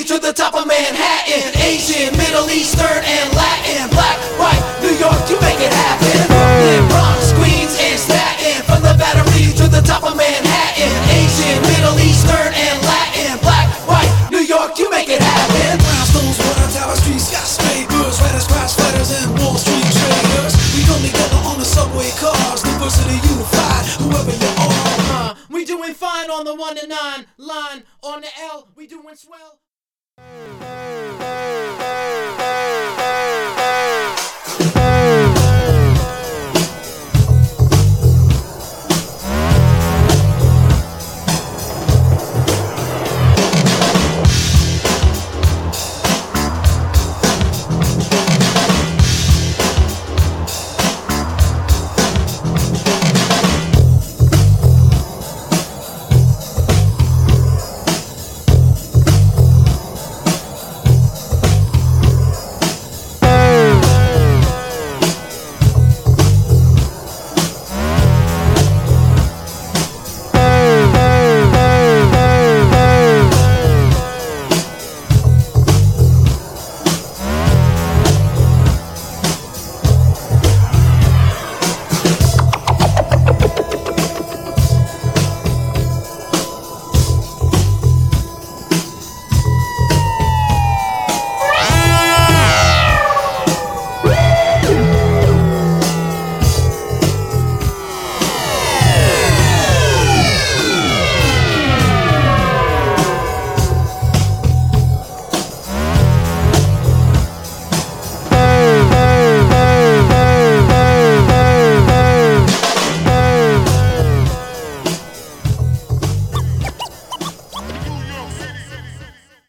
to the top of Manhattan. Asian, Middle Eastern, and Latin. Black, white, New York, you make it happen. Brooklyn, Bronx, Queens, and Staten. From the Battery to the top of Manhattan. Asian, Middle Eastern, and Latin. Black, white, New York, you make it happen. Brownstones, Water Tower Street, skyscrapers, writers, crash fighters, and Wall Street traders. We come together on the subway cars, diversity unified, whoever you are. We doing fine on the 1 to 9 line. On the L, we doing swell.